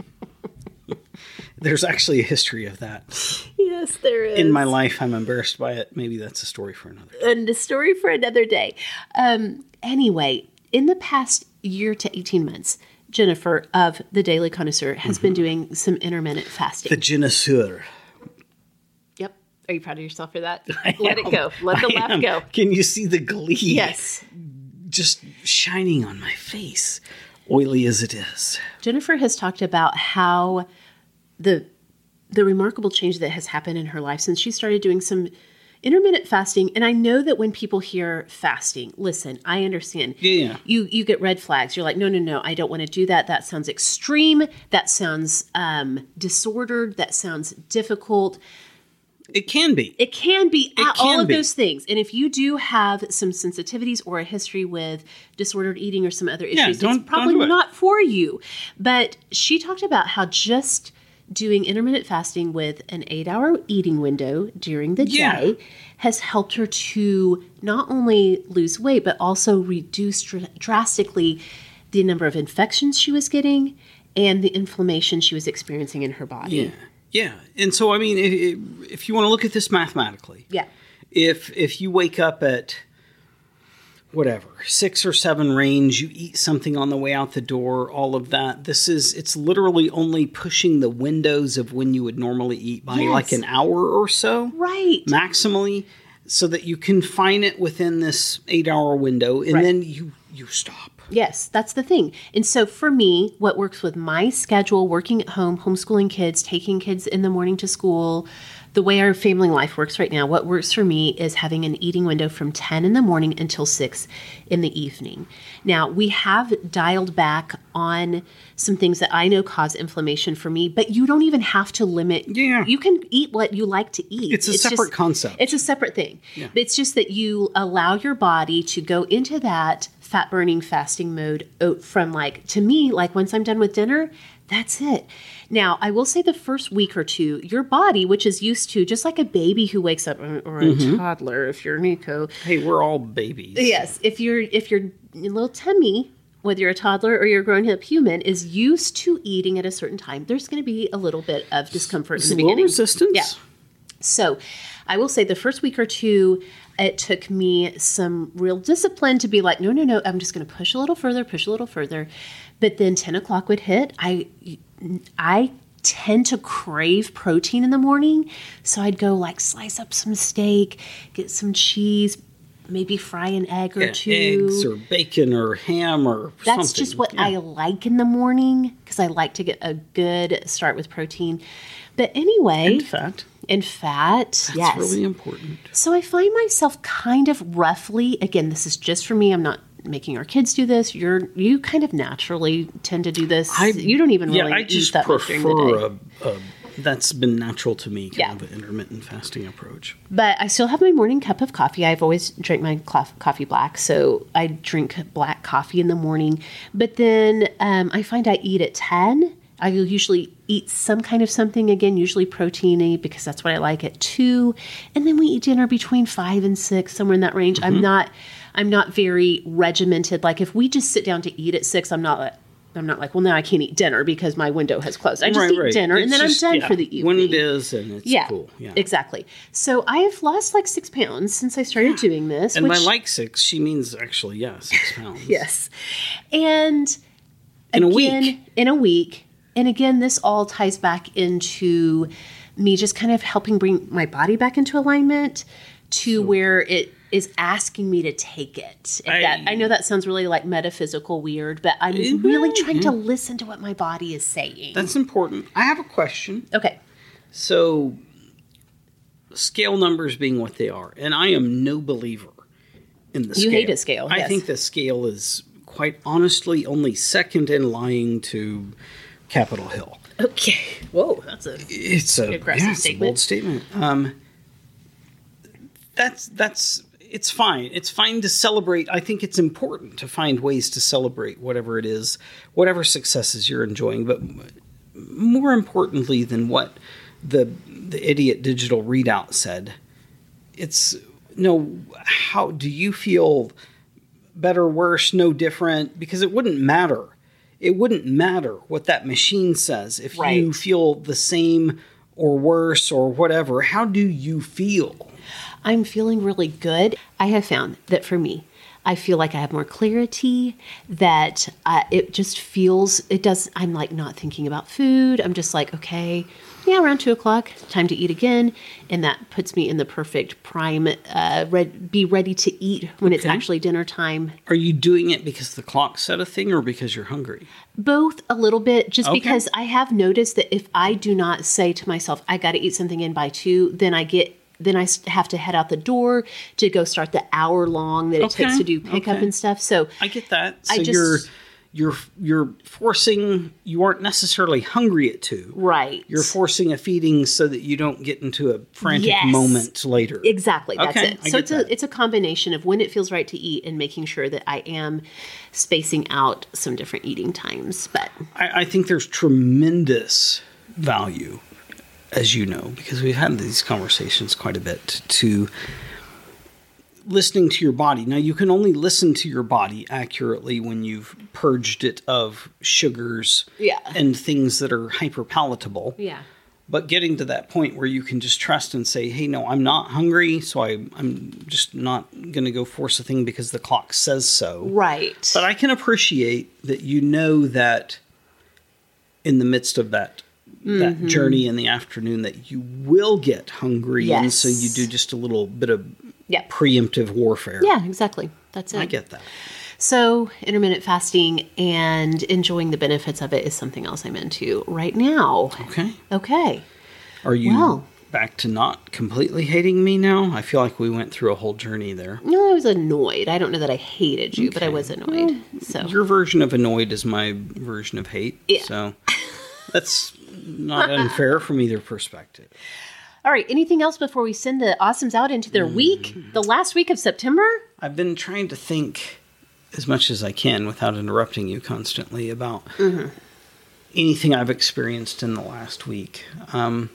There's actually a history of that. yes, there is In my life, I'm embarrassed by it. Maybe that's a story for another day. and a story for another day. Anyway, in the past year to 18 months, Jennifer of The Daily Connoisseur has been doing some intermittent fasting. The connoisseur. Yep. Are you proud of yourself for that? Let it go. Let the laugh go. Can you see the glee? Yes. Just shining on my face, oily as it is. Jennifer has talked about how the remarkable change that has happened in her life since she started doing some intermittent fasting. And I know that when people hear fasting, listen, I understand. Yeah. You get red flags. You're like, no, I don't want to do that. That sounds extreme. That sounds disordered. That sounds difficult. It can be. It can be all of be. those things. And if you do have some sensitivities or a history with disordered eating or some other issues, don't it's probably do it. not for you. But she talked about how just doing intermittent fasting with an 8-hour eating window during the day has helped her to not only lose weight, but also reduce drastically the number of infections she was getting and the inflammation she was experiencing in her body. Yeah. Yeah. And so, I mean, if you want to look at this mathematically, Yeah. if you wake up at whatever, 6 or 7 range, you eat something on the way out the door, all of that, it's literally only pushing the windows of when you would normally eat by like an hour or so. Right. Maximally, so that you confine it within this 8-hour window, and then you stop. Yes, that's the thing. And so for me, what works with my schedule, working at home, homeschooling kids, taking kids in the morning to school, the way our family life works right now, what works for me is having an eating window from 10 in the morning until 6 in the evening. Now, we have dialed back on some things that I know cause inflammation for me, but you don't even have to limit. Yeah. You can eat what you like to eat. It's a separate concept. It's a separate thing. Yeah. It's just that you allow your body to go into that fat burning fasting mode from to me, once I'm done with dinner, that's it. Now, I will say the first week or two, your body, which is used to, just like a baby who wakes up, or a toddler, if you're Nico. Hey, we're all babies. Yes. If your little tummy, whether you're a toddler or you're a grown-up human, is used to eating at a certain time, there's going to be a little bit of discomfort in the beginning. Little resistance? Yeah. So I will say the first week or two, it took me some real discipline to be like, no, I'm just going to push a little further. But then 10 o'clock would hit. I tend to crave protein in the morning. So I'd go slice up some steak, get some cheese, maybe fry an egg or two. Eggs or bacon or ham or something. That's just what I like in the morning because I like to get a good start with protein. But anyway. And fat. That's really important. So I find myself kind of roughly, again, this is just for me. I'm not making our kids do this. You kind of naturally tend to do this. You don't even really eat that much during the day. That's been natural to me, kind of an intermittent fasting approach. But I still have my morning cup of coffee. I've always drank my coffee black, so I drink black coffee in the morning. But then I find I eat at 10. I will usually eat some kind of something, again, usually protein-y, because that's what I like at 2. And then we eat dinner between 5 and 6, somewhere in that range. Mm-hmm. I'm not very regimented. Like if we just sit down to eat at 6, I'm not like, well, now I can't eat dinner because my window has closed. I just eat dinner and then I'm done for the evening. When it is, and it's cool. Yeah, exactly. So I have lost 6 pounds since I started doing this. And by 6, she means actually, 6 pounds. Yes. And in a week. And again, this all ties back into me just kind of helping bring my body back into alignment to where it is asking me to take it. I know that sounds really metaphysical weird, but I'm really trying to listen to what my body is saying. That's important. I have a question. Okay. So, scale numbers being what they are, and I am no believer in the scale. You hate a scale, I yes. think the scale is quite honestly only second in line to Capitol Hill. Okay. Whoa, that's a aggressive it's a bold statement. It's fine. It's fine to celebrate. I think it's important to find ways to celebrate whatever it is, whatever successes you're enjoying. But more importantly than what the idiot digital readout said, it's how do you feel? Better, worse, no different? Because it wouldn't matter. It wouldn't matter what that machine says if you feel the same or worse or whatever. How do you feel? I'm feeling really good. I have found that for me, I feel like I have more clarity, that it just feels, I'm like not thinking about food. I'm just like, okay, yeah, around 2:00, time to eat again. And that puts me in the perfect prime, be ready to eat when it's actually dinner time. Are you doing it because the clock said a thing or because you're hungry? Both a little bit, just because I have noticed that if I do not say to myself, I got to eat something in by 2, then I have to head out the door to go start the hour long that it takes to do pickup and stuff. So I get that. So you're forcing, you aren't necessarily hungry at 2. Right. You're forcing a feeding so that you don't get into a frantic moment later. Exactly. That's it. So it's a combination of when it feels right to eat and making sure that I am spacing out some different eating times. But I think there's tremendous value, as you know, because we've had these conversations quite a bit, to listening to your body. Now, you can only listen to your body accurately when you've purged it of sugars and things that are hyperpalatable. Yeah. But getting to that point where you can just trust and say, hey, no, I'm not hungry, so I'm just not going to go force a thing because the clock says so. Right. But I can appreciate that you know that in the midst of that journey in the afternoon that you will get hungry. Yes. And so you do just a little bit of preemptive warfare. Yeah, exactly. That's it. I get that. So intermittent fasting and enjoying the benefits of it is something else I'm into right now. Okay. Are you back to not completely hating me now? I feel like we went through a whole journey there. No, I was annoyed. I don't know that I hated you, but I was annoyed. So your version of annoyed is my version of hate. Yeah. So that's not unfair from either perspective. All right. Anything else before we send the awesomes out into their week? The last week of September? I've been trying to think as much as I can without interrupting you constantly about anything I've experienced in the last week. I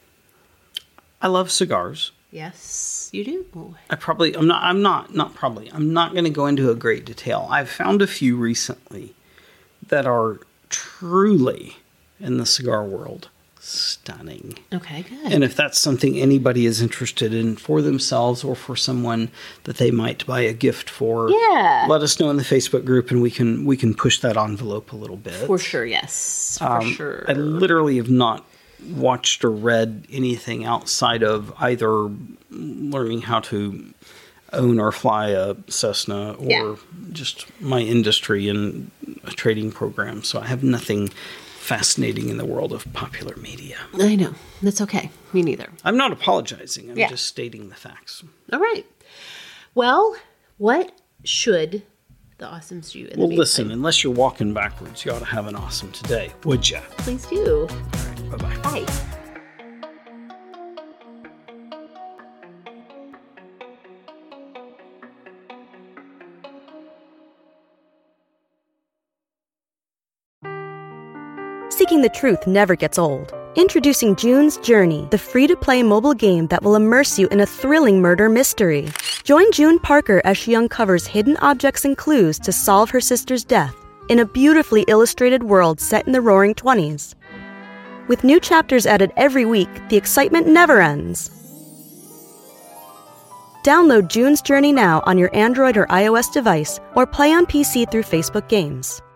love cigars. Yes, you do. I'm not going to go into a great detail. I've found a few recently that are truly, in the cigar world, stunning. Okay, good. And if that's something anybody is interested in for themselves or for someone that they might buy a gift for, let us know in the Facebook group and we can push that envelope a little bit. For sure, yes. For sure. I literally have not watched or read anything outside of either learning how to own or fly a Cessna or just my industry and a trading program. So I have nothing fascinating in the world of popular media. I know. That's okay. Me neither. I'm not apologizing. I'm just stating the facts. All right. Well, what should the awesomes do in the meantime? Listen, unless you're walking backwards, you ought to have an awesome today, would ya? Please do. All right. Bye-bye. Bye. Seeking the truth never gets old. Introducing June's Journey, the free-to-play mobile game that will immerse you in a thrilling murder mystery. Join June Parker as she uncovers hidden objects and clues to solve her sister's death in a beautifully illustrated world set in the Roaring '20s. With new chapters added every week, the excitement never ends. Download June's Journey now on your Android or iOS device or play on PC through Facebook Games.